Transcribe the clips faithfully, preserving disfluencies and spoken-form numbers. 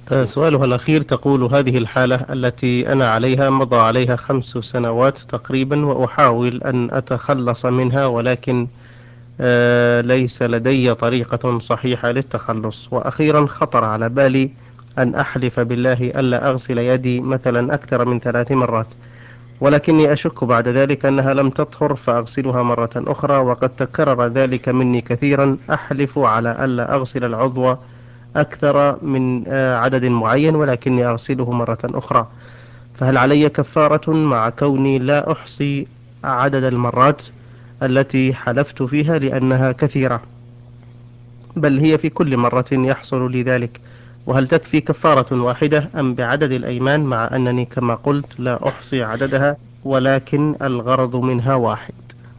آه، سؤالها الأخير تقول: هذه الحالة التي أنا عليها مضى عليها خمس سنوات تقريبا، وأحاول أن أتخلص منها، ولكن آه، ليس لدي طريقة صحيحة للتخلص. وأخيرا خطر على بالي أن أحلف بالله ألا أغسل يدي مثلا أكثر من ثلاث مرات، ولكني أشك بعد ذلك أنها لم تطهر فأغسلها مرة أخرى، وقد تكرر ذلك مني كثيرا. أحلف على ألا أغسل العضو أكثر من آه، عدد معين، ولكني أغسله مرة أخرى، فهل علي كفارة مع كوني لا أحصي عدد المرات التي حلفت فيها لأنها كثيرة، بل هي في كل مرة يحصل لي ذلك؟ وهل تكفي كفارة واحدة أم بعدد الأيمان، مع أنني كما قلت لا أحصي عددها، ولكن الغرض منها واحد؟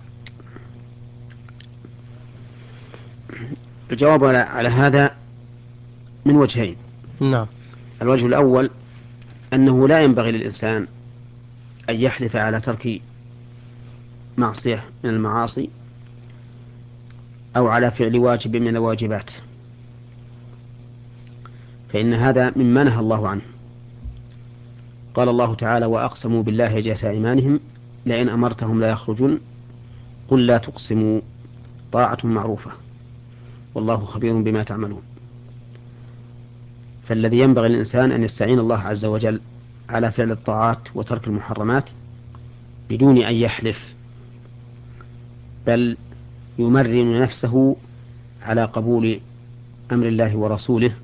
الجواب على على هذا من وجهين. نعم. الوجه الأول أنه لا ينبغي للإنسان أن يحلف على ترك معصية من المعاصي أو على فعل واجب من الواجبات، فإن هذا مما نهى الله عنه. قال الله تعالى: وأقسموا بالله جهة أيمانهم لئن أمرتهم لا يخرجون قل لا تقسموا طاعة معروفة والله خبير بما تعملون. فالذي ينبغي للإنسان أن يستعين الله عز وجل على فعل الطاعات وترك المحرمات بدون أن يحلف، بل يمرن نفسه على قبول أمر الله ورسوله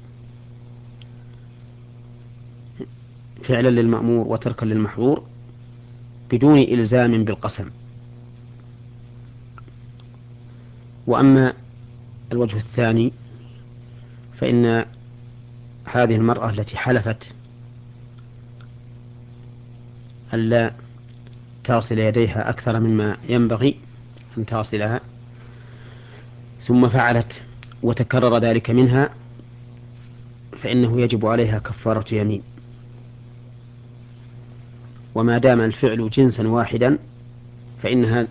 فعلا للمأمور وتركا للمحظور بدون إلزام بالقسم. وأما الوجه الثاني فإن هذه المرأة التي حلفت ألا تصل يديها أكثر مما ينبغي أن تصلها ثم فعلت وتكرر ذلك منها، فإنه يجب عليها كفارة يمين. وما دام الفعل جنسا واحدا فإنها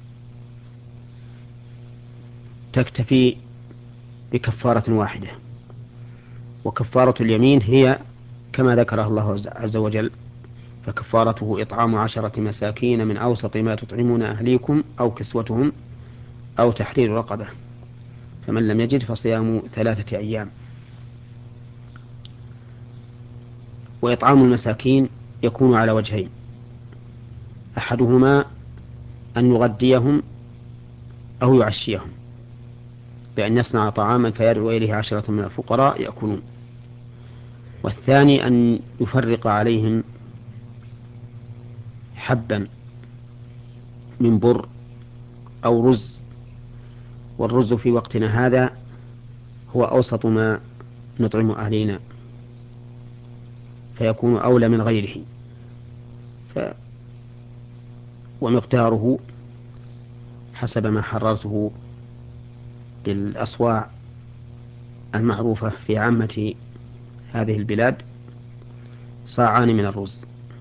تكتفي بكفارة واحدة. وكفارة اليمين هي كما ذكرها الله عز وجل: فكفارته إطعام عشرة مساكين من أوسط ما تطعمون أهليكم أو كسوتهم أو تحرير رقبة، فمن لم يجد فصيام ثلاثة أيام. وإطعام المساكين يكون على وجهين: أحدهما أن يغديهم أو يعشيهم بأن يصنع طعاما فيدعو إليه عشرة من الفقراء يأكلون، والثاني أن يفرق عليهم حبا من بر أو رز. والرز في وقتنا هذا هو أوسط ما نطعم أهلينا، فيكون أولى من غيره. ف... ومقداره حسب ما حررته بالأصواع المعروفة في عامة هذه البلاد صاعان من الرز.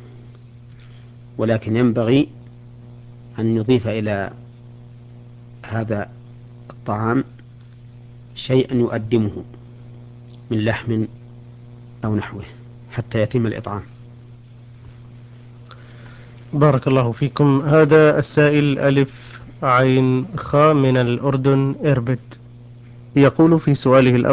ولكن ينبغي أن يضيف إلى هذا الطعام شيئا يؤدمه من لحم أو نحوه حتى يتم الإطعام. بارك الله فيكم. هذا السائل ألف عين خاء من الأردن إربد، يقول في سؤاله الأول: